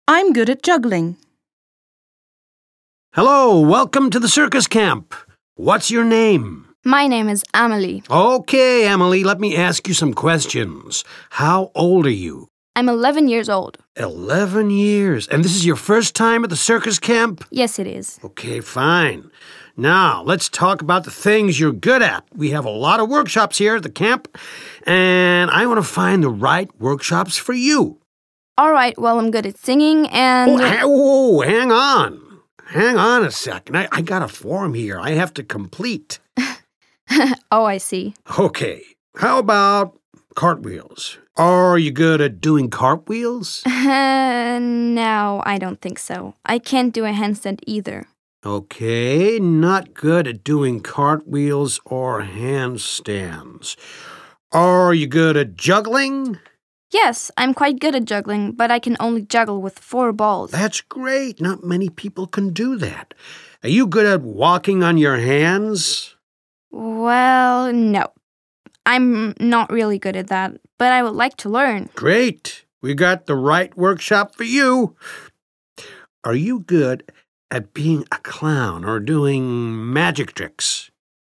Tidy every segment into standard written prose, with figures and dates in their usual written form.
I'm good at juggling. Hello, welcome to the circus camp. What's your name? My name is Amelie. Okay, Emily, let me ask you some questions. How old are you? I'm 11 years old. 11 years. And this is your first time at the circus camp? Yes, it is. Okay, fine. Now, let's talk about the things you're good at. We have a lot of workshops here at the camp, and I want to find the right workshops for you. All right, well, I'm good at singing and... Hang on. Hang on a second. I got a form here I have to complete. Oh, I see. Okay, how about cartwheels? Are you good at doing cartwheels? No, I don't think so. I can't do a handstand either. Okay, not good at doing cartwheels or handstands. Are you good at juggling? Yes, I'm quite good at juggling, but I can only juggle with 4 balls. That's great. Not many people can do that. Are you good at walking on your hands? Well, no. I'm not really good at that, but I would like to learn. Great. We got the right workshop for you. Are you good at being a clown or doing magic tricks?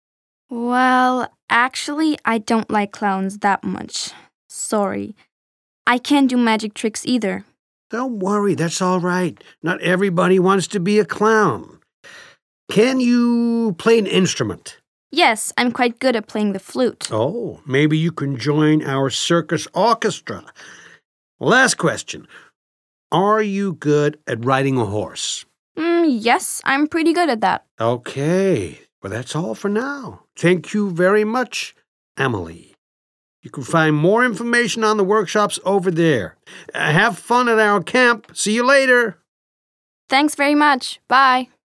Well, actually, I don't like clowns that much. Sorry. I can't do magic tricks either. Don't worry, that's all right. Not everybody wants to be a clown. Can you play an instrument? Yes, I'm quite good at playing the flute. Oh, maybe you can join our circus orchestra. Last question. Are you good at riding a horse? Yes, I'm pretty good at that. Okay, well, that's all for now. Thank you very much, Emily. You can find more information on the workshops over there. Have fun at our camp. See you later. Thanks very much. Bye.